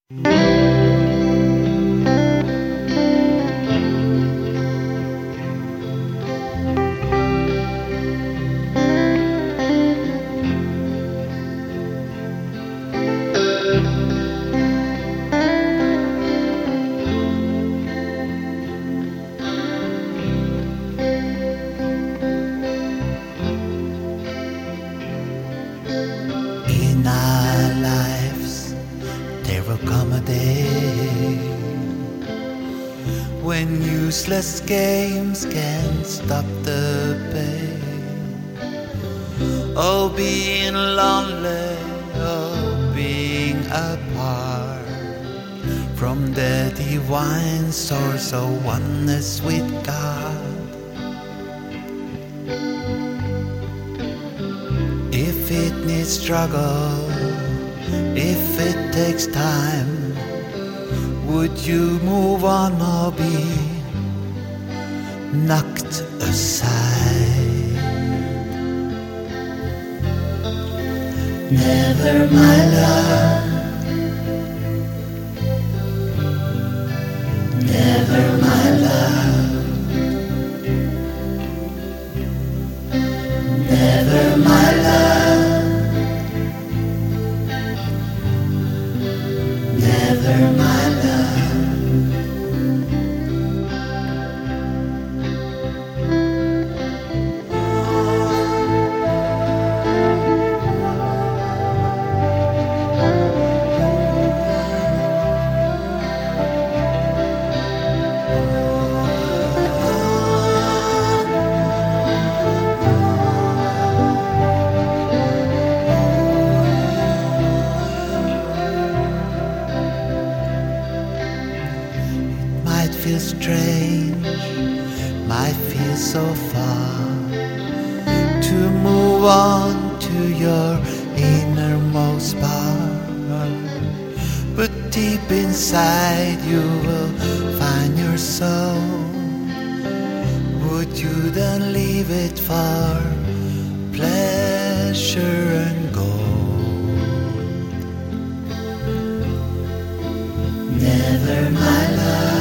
In our lives, there will come a day when useless games can't stop the pain. Oh, being lonely, oh, being apart from the divine source of oneness with God. If it needs struggle, if it takes time, would you move on or be knocked aside? Never, my love. Never, my love. Never, my love. Never, my love. Might feel strange, might feel so far to move on to your innermost part, but deep inside you will find your soul. Would you then leave it for pleasure and gold? Never, my love.